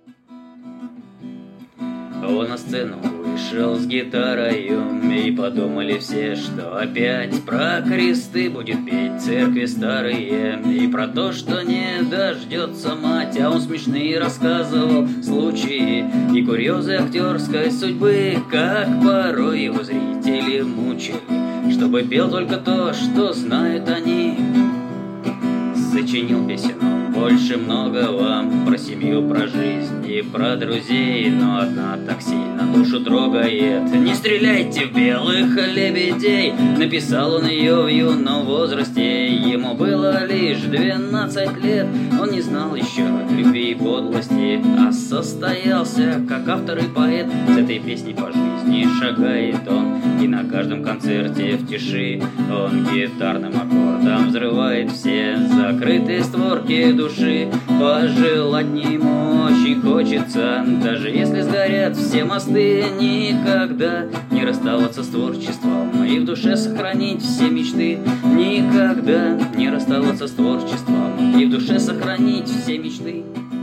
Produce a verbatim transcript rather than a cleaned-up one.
Он на сцену вышел с гитарой, и подумали все, что опять про кресты будет петь церкви старые, и про то, что не дождется мать. А он смешные рассказывал случаи и курьезы актерской судьбы, как порой его зрители мучили, чтобы пел только то, что знают они. Сочинил песен он больше многого, про семью, про жизнь и про друзей, но одна так сильно душу трогает. «Не стреляйте в белых лебедей», написал он ее в юном возрасте. Ему было лишь двенадцать лет, он не знал еще любви и подлости, а состоялся как автор и поэт. С этой песней по жизни шагает он, и на каждом концерте в тиши он гитарным аккордом взрывает все закрытые створки души. Пожелать ему очень хочется, даже если сгорят все мосты, никогда не расставаться с творчеством и в душе сохранить все мечты. Никогда не расставаться с творчеством и в душе сохранить все мечты.